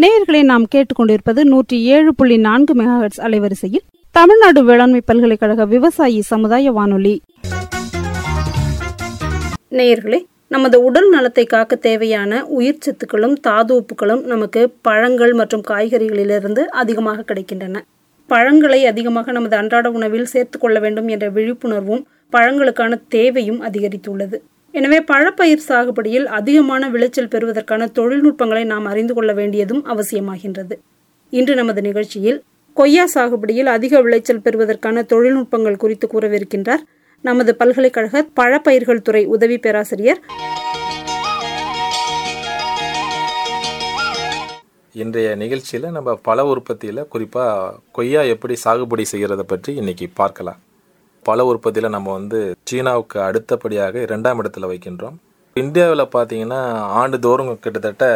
நேயர்களை நாம் கேட்டுக்கொண்டிருப்பது 107.4 மெகாஹெர்ட்ஸ் அலைவரிசையில் தமிழ்நாடு வேளாண்மை பல்கலைக்கழக விவசாயி சமுதாய வானொலி. நேயர்களே, நமது உடல் நலத்தை காக்க தேவையான உயிர் சத்துக்களும் தாது உப்புகளும் நமக்கு பழங்கள் மற்றும் காய்கறிகளிலிருந்து அதிகமாக கிடைக்கின்றன. பழங்களை அதிகமாக நமது அன்றாட உணவில் சேர்த்து கொள்ள வேண்டும் என்ற விழிப்புணர்வும் பழங்களுக்கான தேவையும் அதிகரித்துள்ளது. எனவே பழப்பயிர் சாகுபடியில் அதிகமான விளைச்சல் பெறுவதற்கான தொழில்நுட்பங்களை நாம் அறிந்து கொள்ள வேண்டியதும் அவசியமாகின்றது. இன்று நமது நிகழ்ச்சியில் கொய்யா சாகுபடியில் அதிக விளைச்சல் பெறுவதற்கான தொழில்நுட்பங்கள் குறித்து கூறவிருக்கின்றார் நமது பல்கலைக்கழக பழப்பயிர்கள் துறை உதவி பேராசிரியர். இன்றைய நிகழ்ச்சியில் நம்ம பழ உற்பத்தியில் குறிப்பாக கொய்யா எப்படி சாகுபடி செய்கிறத பற்றி இன்னைக்கு பார்க்கலாம். பழ உற்பத்தியில் நம்ம சீனாவுக்கு அடுத்தபடியாக 2ஆம் இடத்துல வைக்கின்றோம். இந்தியாவில் பார்த்தீங்கன்னா ஆண்டுதோறும் கிட்டத்தட்ட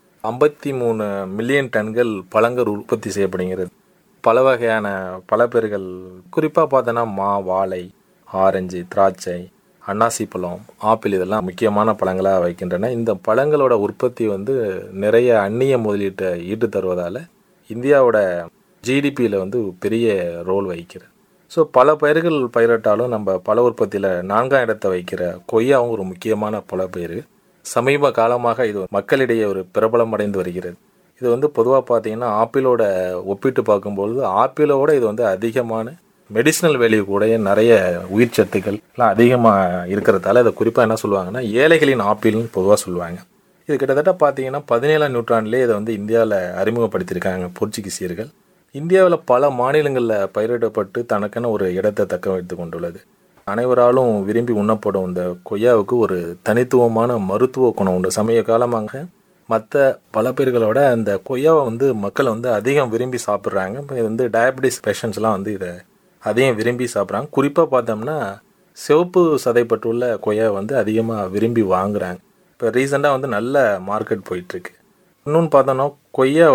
53 மில்லியன் டன்கள் பழங்கள் உற்பத்தி செய்யப்படுகிறது. பல வகையான பழப்பயிர்கள் குறிப்பாக பார்த்தோன்னா மா, வாழை, ஆரஞ்சு, திராட்சை, அன்னாசி பழம், ஆப்பிள் இதெல்லாம் முக்கியமான பழங்களாக வைக்கின்றன. இந்த பழங்களோட உற்பத்தி நிறைய அந்நிய முதலீட்டை ஈட்டு தருவதால் இந்தியாவோட ஜிடிபியில் பெரிய ரோல் வகிக்கிறது. ஸோ பல பயிர்கள் பயிரிட்டாலும் நம்ம பழ உற்பத்தியில் 4ஆம் இடத்தை வைக்கிற கொய்யாவும் ஒரு முக்கியமான பழப்பயிர். சமீப காலமாக இது மக்களிடையே ஒரு பிரபலம் அடைந்து வருகிறது. இது பொதுவாக பார்த்தீங்கன்னா ஆப்பிளோட ஒப்பிட்டு பார்க்கும்பொழுது ஆப்பிளோட இது அதிகமான மெடிசினல் வேல்யூ கூட நிறைய உயிர் சத்துக்கள்லாம் அதிகமாக இருக்கிறதால இதை குறிப்பாக என்ன சொல்லுவாங்கன்னா ஏழைகளின் ஆப்பிள்னு பொதுவாக சொல்லுவாங்க. இது கிட்டத்தட்ட பார்த்தீங்கன்னா 17ஆம் நூற்றாண்டிலே இதை இந்தியாவில் அறிமுகப்படுத்தியிருக்காங்க போர்ச்சுகீசியர்கள். இந்தியாவில் பல மாநிலங்களில் பயிரிடப்பட்டு தனக்கென ஒரு இடத்தை தக்க வைத்து கொண்டுள்ளது. அனைவராலும் விரும்பி உண்ணப்படும் இந்த கொய்யாவுக்கு ஒரு தனித்துவமான மருத்துவ குணம் உண்டு. சமீப காலமாக மற்ற பல பயிர்களோட அந்த கொய்யாவை மக்கள் அதிகம் விரும்பி சாப்பிட்றாங்க. இது டயபெட்டிஸ் பேஷண்ட்ஸ்லாம் இதை அதிகம் விரும்பி சாப்பிட்றாங்க. குறிப்பாக பார்த்தோம்னா சிவப்பு சதைப்பட்டுள்ள கொய்யாவை அதிகமாக விரும்பி வாங்குறாங்க. இப்போ ரீசெண்டாக நல்ல மார்க்கெட் போயிட்டுருக்கு. இன்னொன்று பார்த்தோன்னா கொய்யா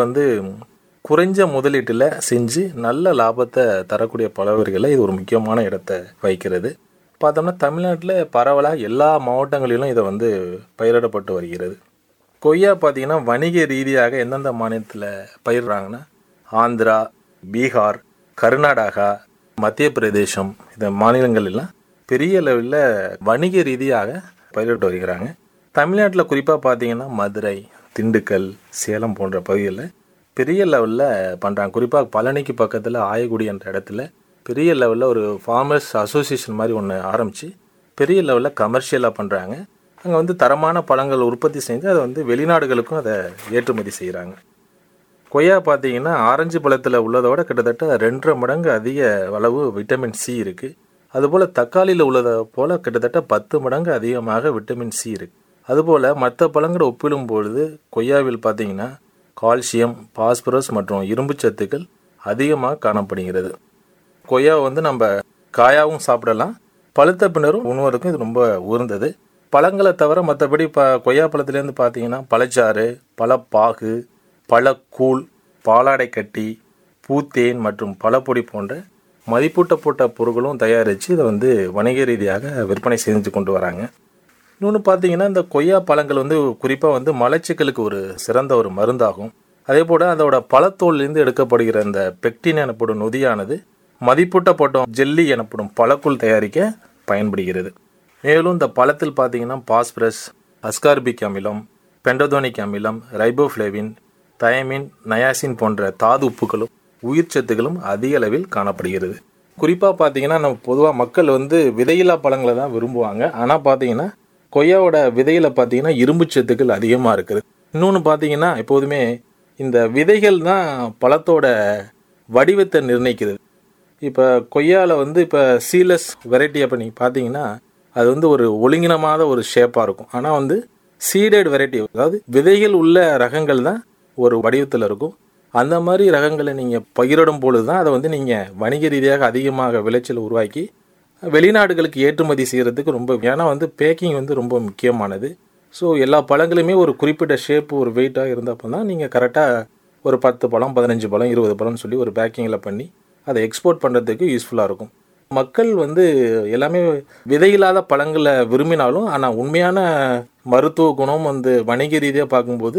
குறைஞ்ச முதலீட்டில் செஞ்சு நல்ல லாபத்தை தரக்கூடிய பழவர்களை இது ஒரு முக்கியமான இடத்தை வைக்கிறது. பார்த்தோம்னா தமிழ்நாட்டில் பரவலாக எல்லா மாவட்டங்களிலும் இதை பயிரிடப்பட்டு வருகிறது. கொய்யா பார்த்திங்கன்னா வணிக ரீதியாக எந்தெந்த மாநிலத்தில் பயிரிடுறாங்கன்னா ஆந்திரா, பீகார், கர்நாடகா, மத்திய பிரதேசம் இந்த மாநிலங்களெல்லாம் பெரிய லெவலில் வணிக ரீதியாக பயிரிட்டு வருகிறாங்க. தமிழ்நாட்டில் குறிப்பாக பார்த்திங்கன்னா மதுரை, திண்டுக்கல், சேலம் போன்ற பகுதிகளில் பெரிய லெவலில் பண்ணுறாங்க. குறிப்பாக பழனிக்கு பக்கத்தில் ஆயக்குடி என்ற இடத்துல பெரிய லெவலில் ஒரு ஃபார்மர்ஸ் அசோசியேஷன் மாதிரி ஒன்று ஆரம்பித்து பெரிய லெவலில் கமர்ஷியலாக பண்ணுறாங்க. அங்கே தரமான பழங்கள் உற்பத்தி செஞ்சு அதை வெளிநாடுகளுக்கும் அதை ஏற்றுமதி செய்கிறாங்க. கொய்யா பார்த்தீங்கன்னா ஆரஞ்சு பழத்தில் உள்ளதோட கிட்டத்தட்ட 2.5 மடங்கு அதிக அளவு விட்டமின் சி இருக்குது. அதுபோல் தக்காளியில் உள்ளதை போல் கிட்டத்தட்ட 10 மடங்கு அதிகமாக விட்டமின் சி இருக்குது. அதுபோல் மற்ற பழங்களை ஒப்பிடும் பொழுது கொய்யாவில் பார்த்தீங்கன்னா கால்சியம், பாஸ்பரஸ் மற்றும் இரும்பு சத்துக்கள் அதிகமாக காணப்படுகிறது. கொய்யா நம்ம காயாவும் சாப்பிடலாம், பழுத்த பின்னரும் உணவுக்கும் இது ரொம்ப உயர்ந்தது. பழங்களை தவிர மற்றபடி கொய்யா பழத்துலேருந்து பார்த்தீங்கன்னா பழச்சாறு, பழப்பாகு, பழக்கூழ், பாலாடை கட்டி, பூத்தேன் மற்றும் பழப்பொடி போன்ற மதிப்பூட்டப்பட்ட பொருட்களும் தயாரித்து இதை வணிக ரீதியாக விற்பனை செஞ்சு கொண்டு வராங்க. இன்னொன்று பார்த்தீங்கன்னா இந்த கொய்யா பழங்கள் குறிப்பாக மலச்சிக்கலுக்கு ஒரு சிறந்த ஒரு மருந்தாகும். அதே போல் அதோட பழத்தோல்லேருந்து எடுக்கப்படுகிற இந்த பெக்டின் எனப்படும் நொதியானது மதிப்பூட்டப்பட்ட ஜெல்லி எனப்படும் பழக்கூழ் தயாரிக்க பயன்படுகிறது. மேலும் இந்த பழத்தில் பார்த்தீங்கன்னா பாஸ்பரஸ், அஸ்கார்பிக் அமிலம், பெண்டோதோனிக் அமிலம், ரைபோஃப்ளேவின், தயமின், நயாசின் போன்ற தாது உப்புகளும் உயிர் சத்துக்களும் அதிக அளவில் காணப்படுகிறது. குறிப்பாக பார்த்தீங்கன்னா நம்ம பொதுவாக மக்கள் விதையில்லா பழங்களை தான் விரும்புவாங்க. ஆனால் பார்த்தீங்கன்னா கொய்யாவோட விதையில் பார்த்தீங்கன்னா இரும்பு சத்துக்கள் அதிகமாக இருக்குது. இன்னொன்று பார்த்தீங்கன்னா எப்போதுமே இந்த விதைகள் தான் பழத்தோட வடிவத்தை நிர்ணயிக்கிறது. இப்போ கொய்யாவில் இப்போ சீலஸ் வெரைட்டி அப்போ நீங்கள் பார்த்தீங்கன்னா அது ஒரு ஒழுங்கினமான ஒரு ஷேப்பாக இருக்கும். ஆனால் சீடட் வெரைட்டி, அதாவது விதைகள் உள்ள ரகங்கள் தான் ஒரு வடிவத்தில் இருக்கும். அந்த மாதிரி ரகங்களை நீங்கள் பயிரிடும் பொழுது தான் அதை நீங்கள் வணிக ரீதியாக அதிகமாக விளைச்சல் உருவாக்கி வெளிநாடுகளுக்கு ஏற்றுமதி செய்கிறதுக்கு ரொம்ப, ஏன்னா பேக்கிங் ரொம்ப முக்கியமானது. ஸோ எல்லா பழங்களுமே ஒரு குறிப்பிட்ட ஷேப்பு ஒரு வெயிட்டாக இருந்தப்போ தான் நீங்கள் கரெக்டாக ஒரு 10 பழம், 15 பழம், 20 பழம்னு சொல்லி ஒரு பேக்கிங்கில் பண்ணி அதை எக்ஸ்போர்ட் பண்ணுறதுக்கு யூஸ்ஃபுல்லாக இருக்கும். மக்கள் எல்லாமே விதையில்லாத பழங்களை விரும்பினாலும் ஆனால் உண்மையான மருத்துவ குணம் வணிக ரீதியாக பார்க்கும்போது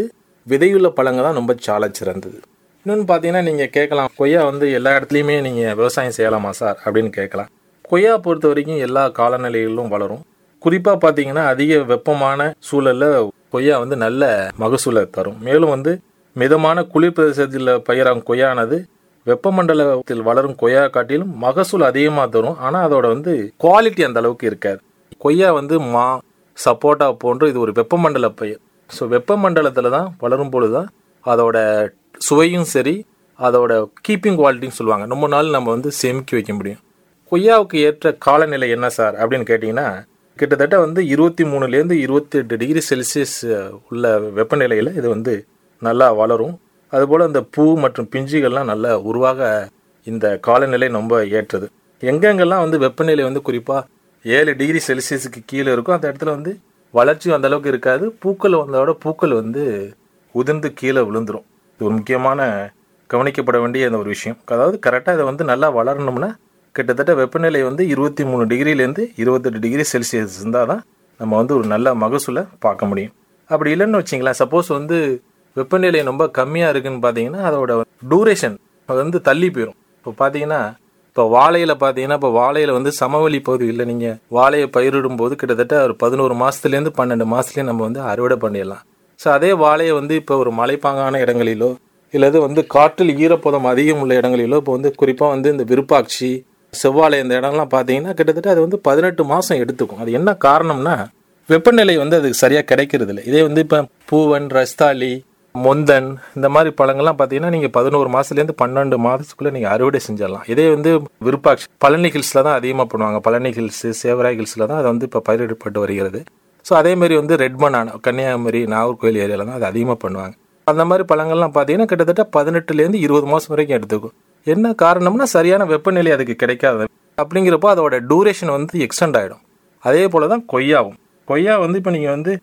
விதையுள்ள பழங்கள் தான் ரொம்ப சால சிறந்தது. இன்னொன்று பார்த்தீங்கன்னா நீங்கள் கேட்கலாம், கொய்யா வந்து எல்லா இடத்துலையுமே நீங்கள் விவசாயம் செய்யலாமா சார் அப்படின்னு கேட்கலாம். கொய்யா பொறுத்த வரைக்கும் எல்லா காலநிலைகளிலும் வளரும். குறிப்பாக பார்த்தீங்கன்னா அதிக வெப்பமான சூழலில் கொய்யா வந்து நல்ல மகசூலை தரும். மேலும் வந்து மிதமான குளிர் பிரதேசத்தில் பயிராகும் கொய்யானது வெப்பமண்டலத்தில் வளரும் கொய்யா காட்டிலும் மகசூல் அதிகமாக தரும். ஆனால் அதோட வந்து குவாலிட்டி அந்த அளவுக்கு இருக்காது. கொய்யா வந்து மா, சப்போட்டா போன்று இது ஒரு வெப்பமண்டல பயிர். ஸோ வெப்பமண்டலத்தில் தான் வளரும் பொழுது தான் அதோட சுவையும் சரி, அதோட கீப்பிங் குவாலிட்டின்னு சொல்லுவாங்க, ரொம்ப நாள் நம்ம வந்து சேமிக்க வைக்க முடியும். கொய்யாவுக்கு ஏற்ற காலநிலை என்ன சார் அப்படின்னு கேட்டிங்கன்னா, கிட்டத்தட்ட வந்து 23லேருந்து 28 டிகிரி செல்சியஸ் உள்ள வெப்பநிலையில் இது வந்து நல்லா வளரும். அதுபோல் இந்த பூ மற்றும் பிஞ்சுகள்லாம் நல்லா உருவாக இந்த காலநிலை ரொம்ப ஏற்றது. எங்கெங்கெல்லாம் வந்து வெப்பநிலை வந்து குறிப்பாக 7 டிகிரி செல்சியஸுக்கு கீழே இருக்கும் அந்த இடத்துல வந்து வளர்ச்சி அந்த அளவுக்கு இருக்காது. பூக்கள் வந்தோட பூக்கள் வந்து உதிர்ந்து கீழே விழுந்துடும். இது ஒரு முக்கியமான கவனிக்கப்பட வேண்டிய ஒரு விஷயம். அதாவது கரெக்டாக இதை வந்து நல்லா வளரணும்னா கிட்டத்தட்ட வெப்பநிலை வந்து 23 டிகிரிலேருந்து 28 டிகிரி செல்சியஸ் இருந்தால் தான் நம்ம வந்து ஒரு நல்ல மகசூலை பார்க்க முடியும். அப்படி இல்லைன்னு வச்சிங்களேன், சப்போஸ் வந்து வெப்பநிலை ரொம்ப கம்மியாக இருக்குன்னு பார்த்தீங்கன்னா அதோட டூரேஷன் அது வந்து தள்ளி போயிடும். இப்போ பார்த்தீங்கன்னா இப்போ வாழையில் பார்த்தீங்கன்னா இப்போ வாழையில் வந்து சமவெளி பகுதியில் நீங்கள் வாழையை பயிரிடும் போது கிட்டத்தட்ட ஒரு 11 மாதத்துலேருந்து 12 மாதத்துலேயே நம்ம வந்து அறுவடை பண்ணிடலாம். ஸோ அதே வாழையை வந்து இப்போ ஒரு மலைப்பாங்கான இடங்களிலோ இல்லது வந்து காற்றில் ஈரப்பதம் அதிகம் உள்ள இடங்களிலோ இப்போ வந்து குறிப்பாக வந்து இந்த விருப்பாட்சி, செவ்வாழை இந்த இடம்லாம் பார்த்தீங்கன்னா கிட்டத்தட்ட அது வந்து 18 மாதம் எடுத்துக்கும். அது என்ன காரணம்னா வெப்பநிலை வந்து அதுக்கு சரியாக கிடைக்கிறது இல்லை. இதே வந்து இப்போ பூவன், ரஸ்தாளி, மொந்தன் இந்த மாதிரி பழங்கள்லாம் பார்த்தீங்கன்னா நீங்கள் 11 மாதத்துலேருந்து 12 மாதத்துக்குள்ளே நீங்கள் அறுவடை செஞ்சிடலாம். இதே வந்து விருப்பாட்சி பழனி ஹில்ஸில் தான் அதிகமாக பண்ணுவாங்க. பழனி ஹில்ஸு, சேவராய் ஹில்ஸில் தான் அது வந்து இப்போ பயிரிடப்பட்டு வருகிறது. ஸோ அதேமாரி வந்து ரெட் பனானா கன்னியாகுமரி, நாகர்கோவில் ஏரியாவில் தான் அது அதிகமாக பண்ணுவாங்க. அந்த மாதிரி பழங்கள்லாம் பார்த்தீங்கன்னா கிட்டத்தட்ட 18லேருந்து 20 மாதம் வரைக்கும் எடுத்துக்கும். என்ன காரணம்னா சரியான வெப்பநிலை அதுக்கு கிடைக்காது. அப்படிங்கிறப்போ அதோட டூரேஷன் வந்து எக்ஸ்டெண்ட் ஆகிடும். அதே போல் தான் கொய்யாவும். கொய்யா வந்து இப்போ நீங்கள் வந்து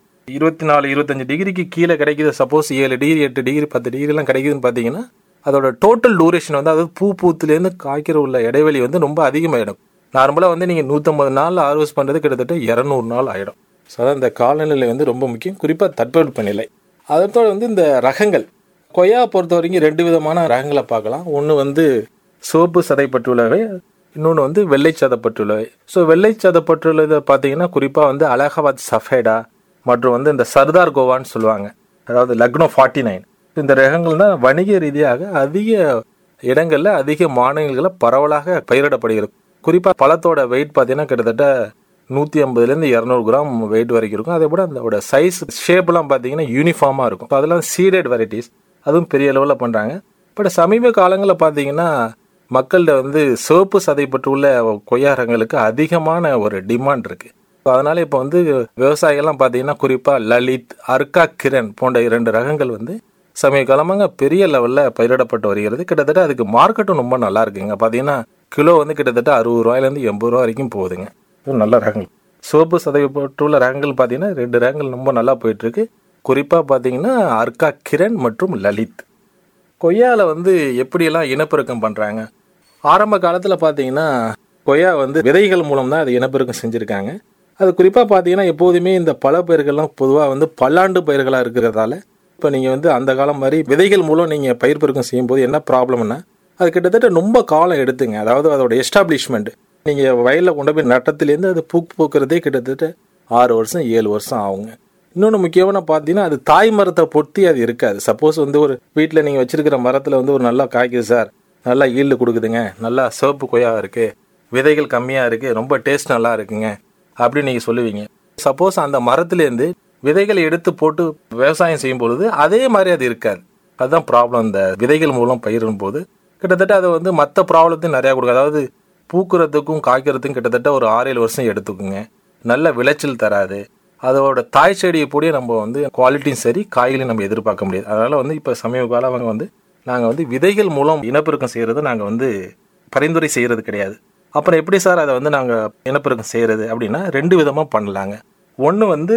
24-25 டிகிரிக்கு கீழே கிடைக்கிது, சப்போஸ் 7 டிகிரி 8 டிகிரி 10 டிகிரிலாம் கிடைக்குதுன்னு பார்த்தீங்கன்னா அதோட டோட்டல் டூரேஷன் வந்து அதாவது பூத்துலேருந்து காய்க்கிற உள்ள இடைவெளி வந்து ரொம்ப அதிகமாகிடும். நார்மலாக வந்து நீங்கள் 150 நாளில் ஹார்வெஸ்ட் பண்ணுறது கிட்டத்தட்ட 200 நாள் ஆகிடும். ஸோ அதான் இந்த காலநிலை வந்து ரொம்ப முக்கியம், குறிப்பாக தட்பவெப்பநிலை. அதோட வந்து இந்த ரகங்கள் கொய்யா பொறுத்த வரைக்கும் 2 விதமான ரகங்களை பார்க்கலாம். ஒன்று வந்து சிவப்பு சதைப்பற்றுள்ளவை, இன்னொன்று வந்து வெள்ளை சதைப்பற்றுள்ளவை. ஸோ வெள்ளை சதைப்பற்றுள்ளதை பார்த்தீங்கன்னா குறிப்பாக வந்து அலகாபாத் சஃபேடா மற்றும் வந்து இந்த சர்தார் கோவான்னு சொல்லுவாங்க, அதாவது லக்னோ 49. இந்த ரகங்கள் தான் வணிக ரீதியாக அதிக இடங்களில் அதிக மாநிலங்களில் பரவலாக பயிரிடப்படுகிறது. குறிப்பாக பழத்தோட வெயிட் பார்த்தீங்கன்னா கிட்டத்தட்ட 150லேருந்து 200 கிராம் வெயிட் வரைக்கும் இருக்கும். அதே போல் அதோட சைஸ் ஷேப்லாம் பார்த்தீங்கன்னா யூனிஃபார்மாக இருக்கும். ஸோ அதெல்லாம் சீடட் வெரைட்டிஸ், அதுவும் பெரிய லெவலில் பண்ணுறாங்க. பட் சமீப காலங்களில் பார்த்தீங்கன்னா மக்கள்கிட்ட வந்து சிவப்பு சதைப்பற்றுள்ள கொய்யா ரகங்களுக்கு அதிகமான ஒரு டிமாண்ட் இருக்குது. ஸோ அதனால் இப்போ வந்து விவசாயிகள்லாம் பார்த்தீங்கன்னா குறிப்பாக லலித், அர்க்கா கிரண் போன்ற 2 ரகங்கள் வந்து சமீப காலமாக பெரிய லெவலில் பயிரிடப்பட்டு வருகிறது. கிட்டத்தட்ட அதுக்கு மார்க்கெட்டும் ரொம்ப நல்லா இருக்குங்க. பார்த்தீங்கன்னா கிலோ வந்து கிட்டத்தட்ட 60 ரூபாயிலேருந்து 80 ரூபா வரைக்கும் போகுதுங்க. நல்ல ரகங்கள் சிவப்பு சதைப்பற்றுள்ள ரகங்கள் பார்த்தீங்கன்னா 2 ரகங்கள் ரொம்ப நல்லா போயிட்டுருக்கு. குறிப்பாக பார்த்தீங்கன்னா அர்க்கா கிரண் மற்றும் லலித். கொய்யாவில் வந்து எப்படியெல்லாம் இனப்பெருக்கம் பண்ணுறாங்க? ஆரம்ப காலத்தில் பார்த்தீங்கன்னா கொய்யா வந்து விதைகள் மூலம் தான் அது இனப்பெருக்கம் செஞ்சுருக்காங்க. அது குறிப்பாக பார்த்தீங்கன்னா எப்போதுமே இந்த பல பயிர்கள்லாம் பொதுவாக வந்து பல்லாண்டு பயிர்களாக இருக்கிறதால இப்போ நீங்கள் வந்து அந்த காலம் மாதிரி விதைகள் மூலம் நீங்கள் பயிர் பெருக்கம் செய்யும்போது என்ன ப்ராப்ளம்னா அது கிட்டத்தட்ட ரொம்ப காலம் எடுத்துங்க. அதாவது அதோட எஸ்டாப்ளிஷ்மெண்ட் நீங்கள் வயலில் கொண்டு போய் நட்டத்துலேருந்து அது பூக்கிறதே கிட்டத்தட்ட 6 வருஷம் 7 வருஷம் ஆகுங்க. இன்னொன்று முக்கியமான பார்த்தீங்கன்னா அது தாய் மரத்தை பொறுத்தி அது இருக்காது. சப்போஸ் வந்து ஒரு வீட்டில் நீங்கள் வச்சிருக்கிற மரத்தில் வந்து ஒரு நல்லா காய்க்குது சார், நல்லா ஈல்டு கொடுக்குதுங்க, நல்லா சிவப்பு கொய்யா இருக்குது, விதைகள் கம்மியாக இருக்குது, ரொம்ப டேஸ்ட் நல்லா இருக்குங்க அப்படின்னு நீங்கள் சொல்லுவீங்க. சப்போஸ் அந்த மரத்துலேருந்து விதைகளை எடுத்து போட்டு விவசாயம் செய்யும் பொழுது அதே மாதிரி அது இருக்காது. அதுதான் ப்ராப்ளம். இந்த விதைகள் மூலம் பயிரிடும் போது கிட்டத்தட்ட அது வந்து மற்ற ப்ராப்ளத்தையும் நிறையா கொடுக்கும். அதாவது பூக்கிறதுக்கும் காய்க்கிறதுக்கும் கிட்டத்தட்ட ஒரு 6-7 வருஷம் எடுத்துக்குங்க. நல்ல விளைச்சல் தராது. அதோட தாய் செடியை போடிய நம்ம வந்து குவாலிட்டியும் சரி காய்களையும் நம்ம எதிர்பார்க்க முடியாது. அதனால் வந்து இப்போ சமீப காலம் வந்து நாங்கள் வந்து விதைகள் மூலம் இனப்பெருக்கம் செய்கிறது நாங்கள் வந்து பரிந்துரை செய்கிறது கிடையாது. அப்புறம் எப்படி சார் அதை வந்து நாங்கள் இனப்பெருக்கம் செய்கிறது அப்படின்னா 2 விதமாக பண்ணலாங்க. ஒன்று வந்து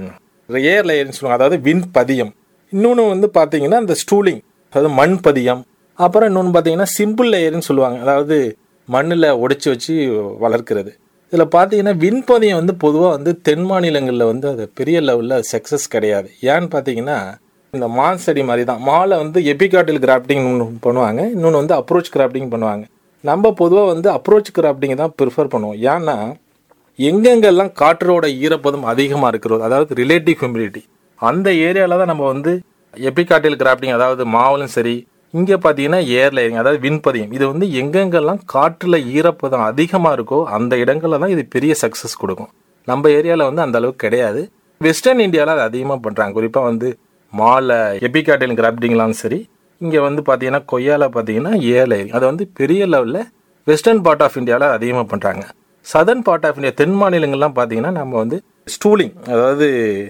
ஏர் லேயர்னு சொல்லுவாங்க, அதாவது விண் பதியம். இன்னொன்று வந்து பார்த்தீங்கன்னா இந்த ஸ்டூலிங், அதாவது மண் பதியம். அப்புறம் இன்னொன்று பார்த்தீங்கன்னா சிம்பிள் லேயர்னு சொல்லுவாங்க, அதாவது மண்ணில் உடைச்சி வச்சு வளர்க்கிறது. இதில் பார்த்தீங்கன்னா விண்பதியம் வந்து பொதுவாக வந்து தென் மாநிலங்களில் வந்து அது பெரிய லெவலில் சக்ஸஸ் கிடையாது. ஏன்னு பார்த்தீங்கன்னா இந்த மான் செடி மாதிரி தான். மாலை வந்து எபிகாட்டில் கிராஃப்டிங் பண்ணுவாங்க, இன்னொன்று வந்து அப்ரோச் கிராஃப்டிங் பண்ணுவாங்க. நம்ம பொதுவாக வந்து அப்ரோச் கிராஃப்டிங் தான் ப்ரிஃபர் பண்ணுவோம். ஏன்னா எங்கெங்கெல்லாம் காற்றோட ஈரப்பதம் அதிகமாக இருக்கிறது, அதாவது ரிலேட்டிவ் ஹியூமிடிட்டி, அந்த ஏரியாவில் தான் நம்ம வந்து எபிகாட்டில் கிராஃப்டிங், அதாவது மாவுலும் சரி, இங்கே பார்த்தீங்கன்னா ஏர் லேயரிங், அதாவது விண்பதியம், இது வந்து எங்கெங்கெல்லாம் காற்றில் ஈரப்பதம் அதிகமாக இருக்கோ அந்த இடங்களில் தான் இது பெரிய சக்ஸஸ் கொடுக்கும். நம்ம ஏரியாவில் வந்து அந்த அளவுக்கு கிடையாது. வெஸ்டர்ன் இந்தியாவில் அது அதிகமாக பண்ணுறாங்க. குறிப்பாக வந்து மாலை எபிகாட்டில் கிராஃப்டிங்லாம் சரி, இங்கே வந்து பார்த்தீங்கன்னா கொய்யாவில் பார்த்தீங்கன்னா ஏர் லேயரிங், அதை வந்து பெரிய லெவலில் வெஸ்டர்ன் பார்ட் ஆஃப் இந்தியாவில் அதிகமாக பண்ணுறாங்க. சதர்ன் பார்ட் ஆஃப் இந்தியா, தென் மாநிலங்கள்லாம் பார்த்தீங்கன்னா நம்ம வந்து ஸ்டூலிங், அதாவது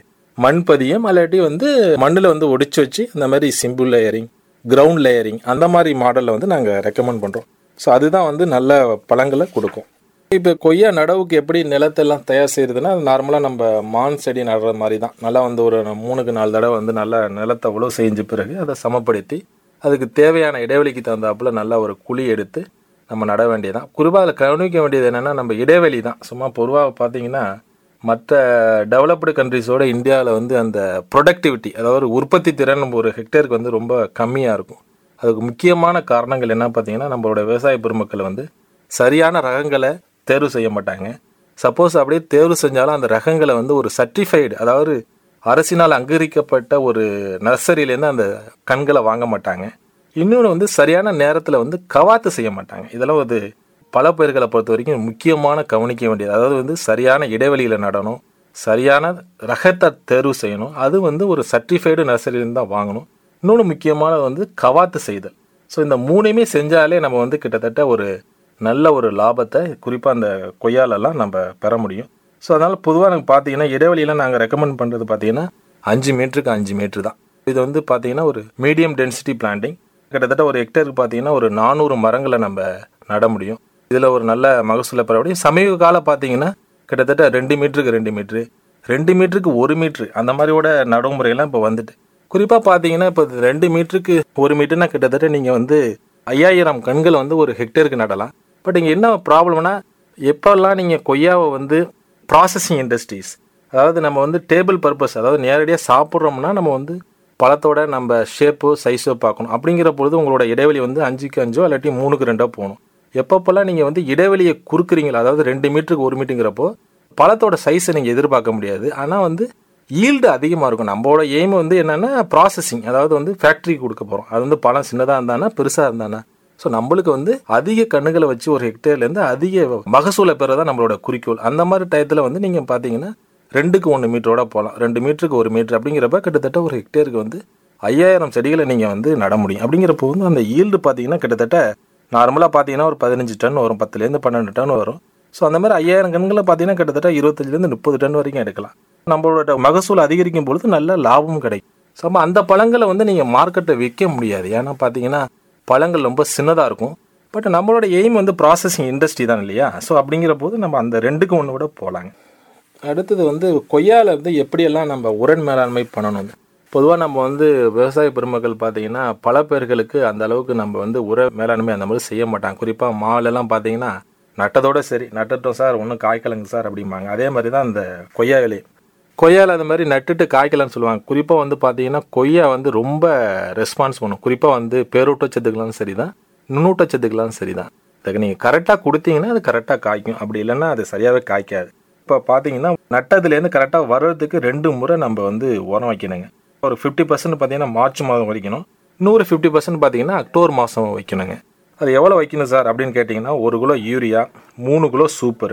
மண் பதியம் அல்லாட்டி வந்து மண்ணில் வந்து ஒடிச்சு வச்சு அந்த மாதிரி சிம்பிள் லேயரிங், கிரவுண்ட் லேயரிங், அந்த மாதிரி மாடலில் வந்து நாங்கள் ரெக்கமெண்ட் பண்ணுறோம். ஸோ அதுதான் வந்து நல்ல பழங்களை கொடுக்கும். இப்போ கொய்யா நடவுக்கு எப்படி நிலத்தெல்லாம் தயார் செய்யறதுன்னா, நார்மலாக நம்ம மான் செடி நடுற மாதிரி தான். நல்லா வந்து ஒரு 3-4 தடவை வந்து நல்லா நிலத்தை உழவு செஞ்ச பிறகு அதை சமப்படுத்தி அதுக்கு தேவையான இடைவெளிக்கு தகுந்தாப்புல நல்லா ஒரு குழி எடுத்து நம்ம நட வேண்டியதான். குறிப்பாக அதில் கவனிக்க வேண்டியது என்னென்னா, நம்ம இடைவெளி தான். சும்மா பொதுவாக பார்த்தீங்கன்னா மற்ற டெவலப்டு கண்ட்ரிஸோட இந்தியாவில் வந்து அந்த ப்ரொடக்டிவிட்டி, அதாவது உற்பத்தி திறன் ஒரு ஹெக்டேருக்கு வந்து ரொம்ப கம்மியாக இருக்கும். அதுக்கு முக்கியமான காரணங்கள் என்ன பார்த்தீங்கன்னா, நம்மளோட விவசாய பெருமக்கள் வந்து சரியான ரகங்களை தேர்வு செய்ய மாட்டாங்க. சப்போஸ் அப்படியே தேர்வு செஞ்சாலும் அந்த ரகங்களை வந்து ஒரு சர்டிஃபைடு, அதாவது அரசினால் அங்கீகரிக்கப்பட்ட ஒரு நர்சரியிலேருந்து அந்த கண்களை வாங்க மாட்டாங்க. இன்னொன்று வந்து சரியான நேரத்தில் வந்து கவாத்து செய்ய மாட்டாங்க. இதெல்லாம் ஒரு பல பயிர்களை பொறுத்த வரைக்கும் முக்கியமான கவனிக்க வேண்டியது. அதாவது வந்து சரியான இடைவெளியில் நடணும், சரியான ரகத்தை தேர்வு செய்யணும், அது வந்து ஒரு சர்டிஃபைடு நர்சரியிலேருந்து தான் வாங்கணும். இன்னொன்று முக்கியமானது வந்து கவாத்து செய்தல். ஸோ இந்த 3மே செஞ்சாலே நம்ம வந்து கிட்டத்தட்ட ஒரு நல்ல ஒரு லாபத்தை குறிப்பாக அந்த கொய்யாலெல்லாம் நம்ம பெற முடியும். ஸோ அதனால் பொதுவாக நாங்கள் பார்த்தீங்கன்னா இடைவெளியெல்லாம் நாங்கள் ரெக்கமெண்ட் பண்ணுறது பார்த்தீங்கன்னா 5 மீட்டருக்கு 5 மீட்ரு தான். இது வந்து பார்த்தீங்கன்னா ஒரு மீடியம் டென்சிட்டி பிளான்டிங். கிட்டத்தட்ட ஒரு ஹெக்டேருக்கு பார்த்தீங்கன்னா ஒரு 400 மரங்களை நம்ம நட முடியும். இதில் ஒரு நல்ல மகசூலை பெற முடியும். சமீப காலம் பார்த்தீங்கன்னா கிட்டத்தட்ட 2 மீட்டருக்கு 2 மீட்ரு, 2 மீட்டருக்கு 1 மீட்ரு, அந்த மாதிரியோட நடைமுறையெல்லாம் இப்போ வந்துட்டு. குறிப்பாக பார்த்தீங்கன்னா இப்போ 2 மீட்டருக்கு 1 மீட்டர்னா கிட்டத்தட்ட நீங்கள் வந்து 5000 கண்களை வந்து ஒரு ஹெக்டேருக்கு நடலாம். பட் இங்கே என்ன ப்ராப்ளம்னா, எப்போல்லாம் நீங்கள் கொய்யாவை வந்து ப்ராசஸிங் இண்டஸ்ட்ரீஸ், அதாவது நம்ம வந்து டேபிள் பர்பஸ், அதாவது நேரடியாக சாப்பிட்றோம்னா நம்ம வந்து பழத்தோட நம்ம ஷேப்போ சைஸோ பார்க்கணும். அப்படிங்கிற பொழுது உங்களோட இடைவெளி வந்து 5க்கு 5 இல்லாட்டி 3க்கு 2 போகணும். எப்பப்போல்லாம் நீங்கள் வந்து இடைவெளியை குறுக்குறீங்களா, அதாவது 2 மீட்டருக்கு 1 மீட்டருங்கிறப்போ பழத்தோட சைஸை நீங்கள் எதிர்பார்க்க முடியாது. ஆனால் வந்து ஈல்டு அதிகமாக இருக்கும். நம்மளோட எய்ம் வந்து என்னென்னா ப்ராசஸிங், அதாவது வந்து ஃபேக்ட்ரிக்கு கொடுக்க போகிறோம். அது வந்து பழம் சின்னதாக இருந்தானா பெருசாக இருந்தானா. ஸோ நம்மளுக்கு வந்து அதிக கண்ணுகளை வச்சு ஒரு ஹெக்டேர்லேருந்து அதிக மகசூலை பெறதான் நம்மளோட குறிக்கோள். அந்த மாதிரி டயத்தில் வந்து நீங்கள் பார்த்தீங்கன்னா 2க்கு 1 மீட்டரோட போகலாம், 2 மீட்டருக்கு 1 மீட்டர் அப்படிங்கிறப்ப கிட்டத்தட்ட ஒரு ஹெக்டேருக்கு வந்து 5000 செடிகளை நீங்கள் வந்து நட முடியும். அப்படிங்கிறப்போ வந்து அந்த ஈல்டு பார்த்தீங்கன்னா கிட்டத்தட்ட நார்மலாக பார்த்தீங்கன்னா ஒரு 15 டன் வரும், 10லேருந்து 12 டன் வரும். ஸோ அந்த மாதிரி 5000 கண்களை பார்த்தீங்கன்னா கிட்டத்தட்ட 25லேருந்து 30 டன் வரைக்கும் எடுக்கலாம். நம்மளோட மகசூல் அதிகரிக்கும் பொழுது நல்ல லாபமும் கிடைக்கும். ஸோ அந்த பழங்களை வந்து நீங்கள் மார்க்கெட்டை விற்க முடியாது. ஏன்னா பார்த்தீங்கன்னா பழங்கள் ரொம்ப சின்னதாக இருக்கும். பட் நம்மளோட எய்ம் வந்து ப்ராசஸிங் இண்டஸ்ட்ரி தான் இல்லையா. ஸோ அப்படிங்கிற போது நம்ம அந்த 2க்கு 1 விட போகலாங்க. அடுத்தது வந்து கொய்யாவில் வந்து எப்படியெல்லாம் நம்ம உரன் மேலாண்மை பண்ணணும். பொதுவாக நம்ம வந்து விவசாய பெருமக்கள் பார்த்தீங்கன்னா பல பேர்களுக்கு அந்த அளவுக்கு நம்ம வந்து உர மேலாண்மை அந்த மாதிரி செய்ய மாட்டாங்க. குறிப்பாக மாவுலெல்லாம் பார்த்தீங்கன்னா நட்டதோடு சரி, நட்டுட்டோம் சார், ஒன்றும் காய்க்கலைங்க சார் அப்படிம்பாங்க. அதே மாதிரி தான் அந்த கொய்யாவிலே, கொய்யாவில் அந்த மாதிரி நட்டுட்டு காய்க்கலான்னு சொல்லுவாங்க. குறிப்பாக வந்து பார்த்தீங்கன்னா கொய்யா வந்து ரொம்ப ரெஸ்பான்ஸ் பண்ணும். குறிப்பாக வந்து பேரூட்டச்சத்துக்கெல்லாம் சரி தான், நுண்ணூட்டச்சத்துக்கெல்லாம் சரி தான். அதுக்கு நீங்கள் கரெக்டாக கொடுத்தீங்கன்னா அது கரெக்டாக காய்க்கும். அப்படி இல்லைன்னா அது சரியாகவே காய்க்காது. இப்போ பார்த்தீங்கன்னா நட்டதுலேருந்து கரெக்டாக வர்றதுக்கு 2 முறை நம்ம வந்து உரம் வைக்கணுங்க. ஒரு 50% பார்த்தீங்கன்னா மார்ச் மாதம் வைக்கணும், இன்னொரு 50% பார்த்தீங்கன்னா அக்டோபர் மாதம் வைக்கணுங்க. அது எவ்வளோ வைக்கணும் சார் அப்படின்னு கேட்டிங்கன்னா, 1 kilo urea, 3 kilo super,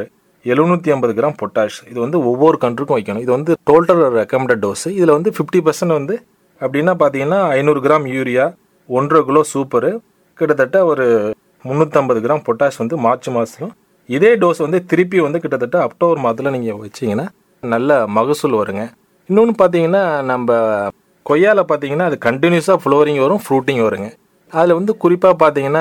750 gram potash. இது வந்து ஒவ்வொரு கன்றுக்கும் வைக்கணும். இது வந்து டோட்டல் ரெக்கமெண்டட் டோஸு. இதில் வந்து 50% வந்து அப்படின்னா பார்த்தீங்கன்னா 500 கிராம் யூரியா, 1.5 கிலோ சூப்பரு, கிட்டத்தட்ட ஒரு 350 கிராம் பொட்டாஷ் வந்து மார்ச் மாதம். இதே டோஸ் வந்து திருப்பி வந்து கிட்டத்தட்ட அக்டோபர் மாதத்தில் நீங்கள் வச்சிங்கன்னா நல்ல மகசூல் வருங்க. இன்னொன்று பார்த்தீங்கன்னா நம்ம கொய்யாவில் பார்த்தீங்கன்னா அது கண்டினியூஸாக ஃப்ளோரிங் வரும், ஃப்ரூட்டிங் வருங்க. அதில் வந்து குறிப்பாக பார்த்தீங்கன்னா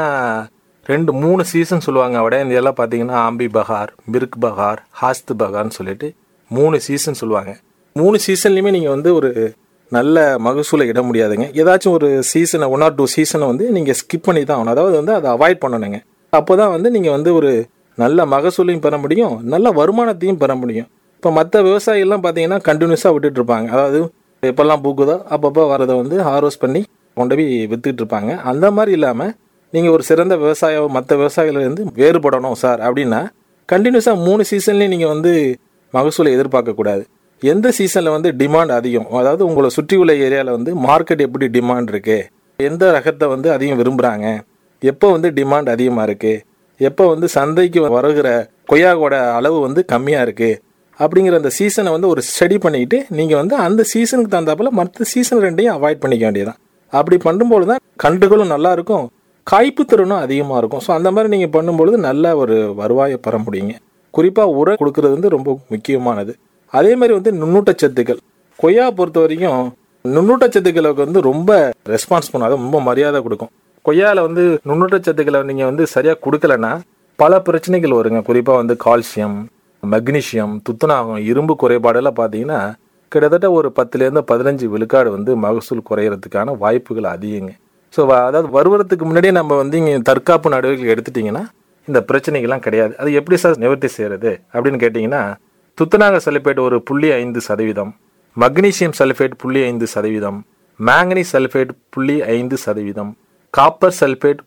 2-3 சீசன் சொல்லுவாங்க. வட இந்தியாவில் பார்த்தீங்கன்னா ஆம்பி பகார், மிர்க் பகார், ஹாஸ்து பகார்னு சொல்லிட்டு 3 சீசன் சொல்லுவாங்க. 3 சீசன்லையுமே நீங்கள் வந்து ஒரு நல்ல மகசூலை இட முடியாதுங்க. ஏதாச்சும் ஒரு சீசனை 1 or 2 சீசனை வந்து நீங்கள் ஸ்கிப் பண்ணி தான் ஆகணும். அதாவது வந்து அதை அவாய்ட் பண்ணணுங்க. அப்போ தான் வந்து நீங்கள் வந்து ஒரு நல்ல மகசூலையும் பெற முடியும், நல்ல வருமானத்தையும் பெற முடியும். இப்போ மற்ற விவசாயிகள்லாம் பார்த்தீங்கன்னா கண்டினியூஸாக விட்டுட்டு இருப்பாங்க. அதாவது எப்பெல்லாம் பூக்குதோ அப்பப்போ வரதை வந்து ஹார்வெஸ்ட் பண்ணி கொண்டு போய் வித்துக்கிட்டு இருப்பாங்க. அந்த மாதிரி இல்லாமல் நீங்கள் ஒரு சிறந்த விவசாயம் மற்ற விவசாயிகளிருந்து வேறுபடணும் சார் அப்படின்னா கண்டினியூஸாக 3 சீசன்லேயும் நீங்கள் வந்து மகசூலை எதிர்பார்க்கக்கூடாது. எந்த சீசனில் வந்து டிமாண்ட் அதிகம், அதாவது உங்களை சுற்றி உள்ள ஏரியாவில் வந்து மார்க்கெட் எப்படி டிமாண்ட் இருக்குது, எந்த ரகத்தை வந்து அதிகம் விரும்புகிறாங்க, எப்போ வந்து டிமாண்ட் அதிகமாக இருக்குது, எப்போ வந்து சந்தைக்கு வருகிற கொய்யாவோட அளவு வந்து கம்மியாக இருக்குது அப்படிங்கிற அந்த சீசனை வந்து ஒரு ஸ்டடி பண்ணிக்கிட்டு நீங்கள் வந்து அந்த சீசனுக்கு தகுந்தாப்புல மற்ற சீசன் 2ஐயும் அவாய்ட் பண்ணிக்க வேண்டியதான். அப்படி பண்ணும்போது தான் கன்றுகளும் நல்லா இருக்கும், காய்ப்பு திறனும் அதிகமாக இருக்கும். ஸோ அந்த மாதிரி நீங்கள் பண்ணும்பொழுது நல்ல ஒரு வருவாயை பெற முடியுங்க. குறிப்பாக உரம் கொடுக்கறது வந்து ரொம்ப முக்கியமானது. அதே மாதிரி வந்து நுண்ணூட்டச்சத்துக்கள், கொய்யா பொறுத்த வரைக்கும் நுண்ணூட்டச்சத்துக்களுக்கு வந்து ரொம்ப ரெஸ்பான்ஸ் பண்ணாத, ரொம்ப மரியாதை கொடுக்கும். கொய்யாவில் வந்து நுண்ணூட்டச்சத்துக்களை நீங்கள் வந்து சரியாக கொடுக்கலன்னா பல பிரச்சனைகள் வருங்க. குறிப்பாக வந்து கால்சியம், மெக்னீஷியம், துத்தநாகம், இரும்பு குறைபாடெல்லாம் பார்த்தீங்கன்னா கிட்டத்தட்ட ஒரு 10-15 விழுக்காடு வந்து மகசூல் குறையிறதுக்கான வாய்ப்புகள் அதிகங்க. ஸோ அதாவது வருவதற்கு முன்னாடியே நம்ம வந்து இங்கே தற்காப்பு நடவடிக்கைகள் எடுத்துட்டிங்கன்னா இந்த பிரச்சனைகள்லாம் கிடையாது. அது எப்படி சார் நிவர்த்தி செய்கிறது அப்படின்னு கேட்டிங்கன்னா, துத்தநாக சல்ஃபேட் ஒரு 0.5%, மக்னீசியம் சல்ஃபேட் 0.5%, மேங்கனீஸ் சல்ஃபேட் 0.5%, காப்பர் சல்ஃபேட்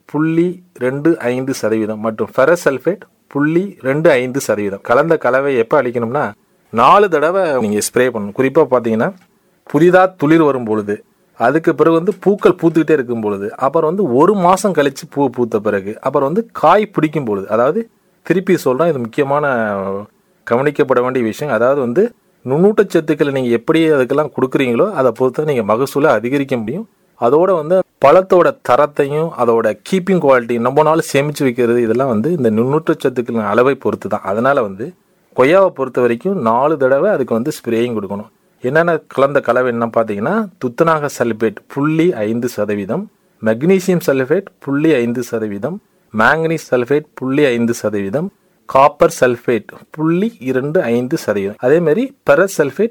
0.25% மற்றும் ஃபெரஸ் சல்ஃபேட் 0.25% கலந்த கலவை எப்போ அளிக்கணும்னா 4 தடவை நீங்கள் ஸ்ப்ரே பண்ணணும். குறிப்பாக பார்த்தீங்கன்னா புதிதாக துளிர் வரும் பொழுது, அதுக்கு பிறகு வந்து பூக்கள் பூத்துக்கிட்டே இருக்கும் பொழுது, அப்புறம் வந்து 1 மாதம் கழித்து பூ பூத்த பிறகு, அப்புறம் வந்து காய் பிடிக்கும் பொழுது. அதாவது திருப்பி சொல்கிறேன், இது முக்கியமான கவனிக்கப்பட வேண்டிய விஷயம். அதாவது வந்து நுண்ணூட்டச்சத்துக்களை நீங்கள் எப்படி அதுக்கெல்லாம் கொடுக்குறீங்களோ அதை பொறுத்து நீங்கள் மகசூலை அதிகரிக்க முடியும். அதோட வந்து பழத்தோட தரத்தையும் அதோட கீப்பிங் குவாலிட்டி ரொம்ப நாள் சேமித்து வைக்கிறது இதெல்லாம் வந்து இந்த நுண்ணூட்டச்சத்துக்களின் அளவை பொறுத்து தான். அதனால் வந்து கொய்யாவை பொறுத்த வரைக்கும் 4 தடவை அதுக்கு வந்து ஸ்ப்ரேயிங் கொடுக்கணும். என்னென்ன கலந்த கலவை என்ன பார்த்தீங்கன்னா, துத்தநாக சல்ஃபேட் 0.5%, மெக்னீசியம் சல்ஃபேட் 0.5%, மேங்கனீஸ் சல்ஃபேட் 0.5%, காப்பர் சல்ஃபேட் 0.25%, அதே மாதிரி பெரஸ் சல்ஃபேட்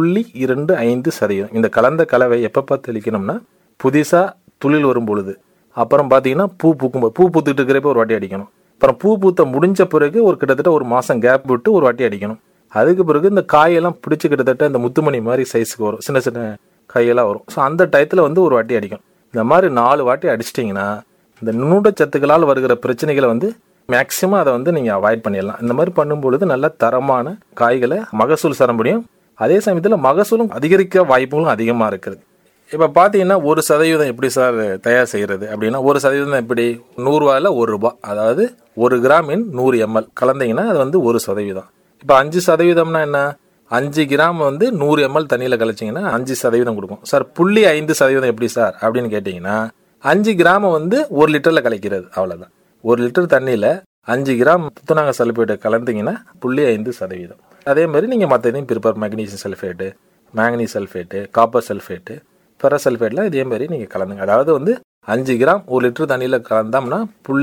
0.25%. இந்த கலந்த கலவை எப்போ பார்த்து அடிக்கணும்னா புதுசாக துளிர் வரும் பொழுது, அப்புறம் பார்த்தீங்கன்னா பூ பூக்கும்போது, பூ பூத்துட்டு இருக்கிறப்ப ஒரு வாட்டி அடிக்கணும். அப்புறம் பூ பூத்த முடிஞ்ச பிறகு ஒரு கிட்டத்தட்ட 1 மாதம் கேப் விட்டு ஒரு வாட்டி அடிக்கணும். அதுக்கு பிறகு இந்த காயெல்லாம் பிடிச்சி கிட்டத்தட்ட இந்த முத்துமணி மாதிரி சைஸுக்கு வரும், சின்ன சின்ன காயெல்லாம் வரும். ஸோ அந்த டயத்தில் வந்து ஒரு வாட்டி அடிக்கணும். இந்த மாதிரி 4 வாட்டி அடிச்சிட்டிங்கன்னா இந்த நுண்ணூட்டச்சத்துக்களால் வருகிற பிரச்சனைகளை வந்து மேக்சிமம் அதை வந்து நீங்கள் அவாய்ட் பண்ணிடலாம். இந்த மாதிரி பண்ணும்பொழுது நல்ல தரமான காய்களை மகசூல் தர முடியும். அதே சமயத்தில் மகசூலும் அதிகரிக்க வாய்ப்புகளும் அதிகமாக இருக்குது. இப்போ பார்த்தீங்கன்னா 1% எப்படி சார் தயார் செய்கிறது அப்படின்னா, 1% எப்படி 100 ரூபாயில் ₹1, அதாவது 1 கிராம் இன் 100 ml கலந்தீங்கன்னா அது வந்து 1%. இப்போ 5%னா என்ன, 5 கிராம் வந்து 100 ml தண்ணியில் கழிச்சிங்கன்னா 5% கொடுக்கும். சார் 0.5% எப்படி சார் அப்படின்னு கேட்டிங்கன்னா, 5 கிராமை வந்து 1 லிட்டரில் கலைக்கிறது, அவ்வளோதான். 1 லிட்டர் தண்ணியில் 5 கிராம் துத்தநாக சல்ஃபேட்டை கலந்தீங்கன்னா 0.5%. அதே மாதிரி நீங்கள் மற்ற இதையும் prepare, magnesium sulphate, manganese sulphate, copper sulphate, ferrous சல்ஃபேட்லாம் இதே மாதிரி நீங்கள் கலந்துங்க. அதாவது வந்து 5 கிராம் 1 லிட்டர் தண்ணியில் கலந்தோம்னா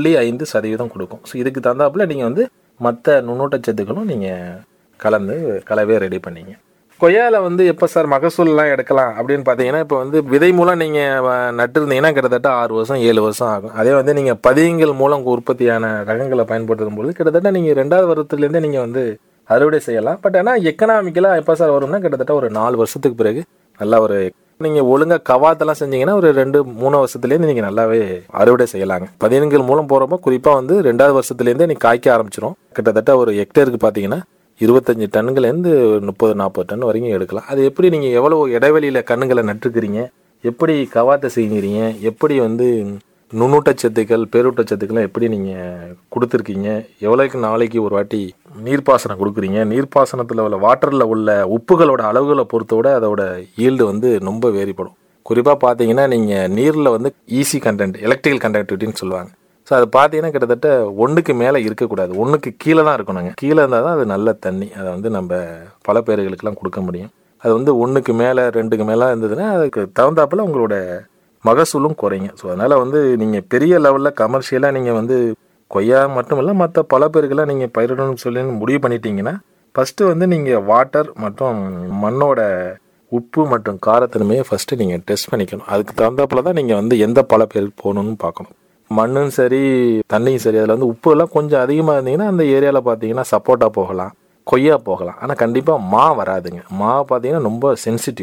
0.5% கொடுக்கும். ஸோ இதுக்கு தந்தாப்புல நீங்கள் வந்து மற்ற நுண்ணூட்டச்சத்துக்களும் நீங்கள் கலந்து கலவையை ரெடி பண்ணிங்க. கொய்யாவில் வந்து எப்போ சார் மகசூல்லாம் எடுக்கலாம் அப்படின்னு பார்த்தீங்கன்னா, இப்போ வந்து விதை மூலம் நீங்கள் நட்டுருந்தீங்கன்னா கிட்டத்தட்ட 6 வருஷம் 7 வருஷம் ஆகும். அதே வந்து நீங்கள் பதியங்கள் மூலம் உற்பத்தியான ரகங்களை பயன்படுத்தும் பொழுது கிட்டத்தட்ட நீங்கள் 2வது வருடத்துலேருந்தே நீங்கள் வந்து அறுவடை செய்யலாம். பட் ஆனால் எக்கனாமிக்கலாக எப்போ சார் வரும்னா கிட்டத்தட்ட ஒரு 4 வருஷத்துக்கு பிறகு நல்லா ஒரு நீங்கள் ஒழுங்காக கவாத்தெல்லாம் செஞ்சீங்கன்னா ஒரு 2-3 வருஷத்துலேருந்து நீங்கள் நல்லாவே அறுவடை செய்யலாங்க. பதியங்கள் மூலம் போகிறப்போ குறிப்பாக வந்து 2வது வருஷத்துலேருந்தே நீங்கள் காய்க்க ஆரம்பிச்சிடும். கிட்டத்தட்ட ஒரு ஹெக்டேருக்கு பார்த்தீங்கன்னா 25 டன்னுலேருந்து 30-40 டன் வரைக்கும் எடுக்கலாம். அது எப்படி நீங்கள் எவ்வளோ இடைவெளியில் கண்ணுங்களை நட்டுருக்கிறீங்க, எப்படி கவாத்தை செய்கிறீங்க, எப்படி வந்து நுண்ணூட்டச்சத்துக்கள் பேரூட்டச்சத்துக்கள்லாம் எப்படி நீங்கள் கொடுத்துருக்கீங்க, எவ்வளோக்கு நாளைக்கு ஒரு வாட்டி நீர்ப்பாசனம் கொடுக்குறீங்க, நீர்ப்பாசனத்தில் உள்ள வாட்டரில் உள்ள உப்புகளோட அளவுகளை பொறுத்தோட அதோட ஈல்டு வந்து ரொம்ப வேறுபடும். குறிப்பாக பார்த்தீங்கன்னா நீங்கள் நீரில் வந்து ஈசி கண்டென்ட், எலக்ட்ரிக்கல் கண்டக்டிவிட்டின்னு சொல்லுவாங்க. ஸோ அது பார்த்தீங்கன்னா கிட்டத்தட்ட 1க்கு மேலே இருக்கக்கூடாது, 1க்கு கீழே தான் இருக்கணுங்க. கீழே இருந்தால் தான் அது நல்ல தண்ணி, அதை வந்து நம்ம பல பேர்களுக்கெல்லாம் கொடுக்க முடியும். அது வந்து 1க்கு மேலே 2க்கு மேலே இருந்ததுன்னா அதுக்கு தகுந்தாப்பில் உங்களோட மகசூலும் குறைங்க. ஸோ அதனால் வந்து நீங்கள் பெரிய லெவலில் கமர்ஷியலாக நீங்கள் வந்து கொய்யா மட்டும் இல்லை மற்ற பல பேருக்கெல்லாம் நீங்கள் பயிரிடணும்னு சொல்லி முடிவு பண்ணிட்டீங்கன்னா ஃபஸ்ட்டு வந்து நீங்கள் வாட்டர் மற்றும் மண்ணோட உப்பு மற்றும் காரத்தன்மையை ஃபஸ்ட்டு நீங்கள் டெஸ்ட் பண்ணிக்கணும். அதுக்கு தகுந்தாப்பில் தான் நீங்கள் வந்து எந்த பல பேருக்கு போகணுன்னு பார்க்கணும். மண்ணும் சரி தண்ணியும் சரி, அதில் வந்து உப்பு எல்லாம் கொஞ்சம் அதிகமாக இருந்தீங்கன்னா அந்த ஏரியாவில் பார்த்தீங்கன்னா சப்போட்டா போகலாம், கொய்யா போகலாம். ஆனால் கண்டிப்பாக மா வராதுங்க. மா பார்த்தீங்கன்னா ரொம்ப சென்சிட்டிவ்.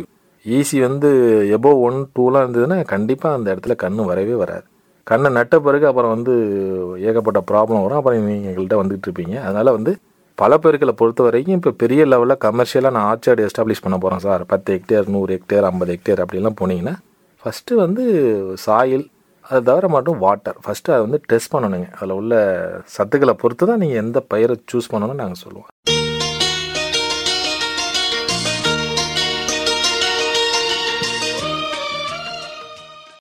ஈசி வந்து எபோவ் 1, 2லாம் இருந்ததுன்னா கண்டிப்பாக அந்த இடத்துல கன்று வரவே வராது. கண்ணை நட்ட பிறகு அப்புறம் வந்து ஏகப்பட்ட ப்ராப்ளம் வரும். அப்புறம் நீங்கள் எங்கள்கிட்ட வந்துட்டு இருப்பீங்க. அதனால் வந்து பல பேர்களை பொறுத்த வரைக்கும் இப்போ பெரிய லெவலில் கமர்ஷியலாக நான் ஆர்ச்சர்டு எஸ்டாப்ளிஷ் பண்ண போகிறேன் சார், 10 ஹெக்டேர் 100 ஹெக்டேர் 50 ஹெக்டேர் அப்படிலாம் போனீங்கன்னா ஃபஸ்ட்டு வந்து சாயில், அது தவிர மட்டும் வாட்டர் ஃபஸ்ட்டு அதை வந்து டெஸ்ட் பண்ணணுங்க. அதில் உள்ள சத்துக்களை பொறுத்து தான் நீங்கள் எந்த பயிரை சூஸ் பண்ணணும்னு நாங்கள் சொல்லுவோம்.